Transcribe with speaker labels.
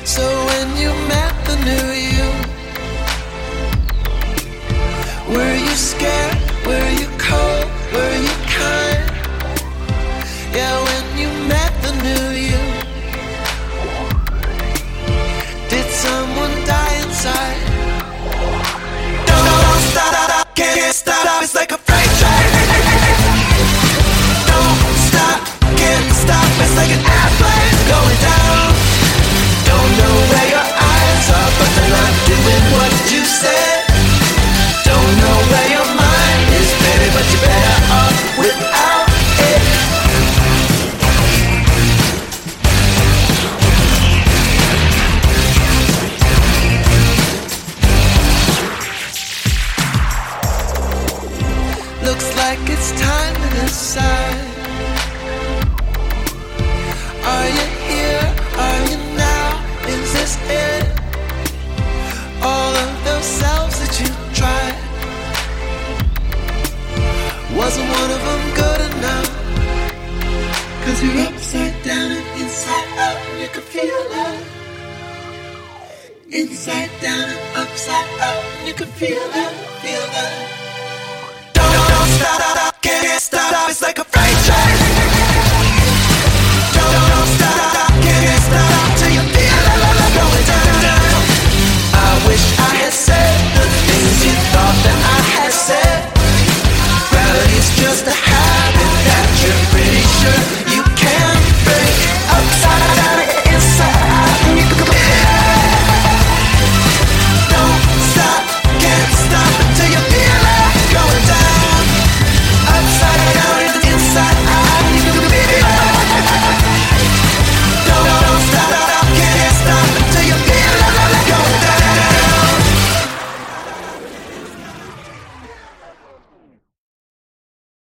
Speaker 1: So when you met the new you, were you scared? Were you cold? Were you kind? Yeah, when you met the new you, did someone die inside? Don't stop, can't stop, it's like a freight train. Don't stop, can't stop, it's like an airplane going down. Don't know where your eyes are, but they're not doing what you said. Don't know where your mind is, baby, but you're better off without it. Looks like it's time to decide. Are you here? Are you now? Is this it? All of those selves that you tried, wasn't one of them good enough? 'Cause you're upside down and inside out, and you can feel it. Inside down and upside out, and you can feel it, feel it. Don't stop, can't stop, it's like a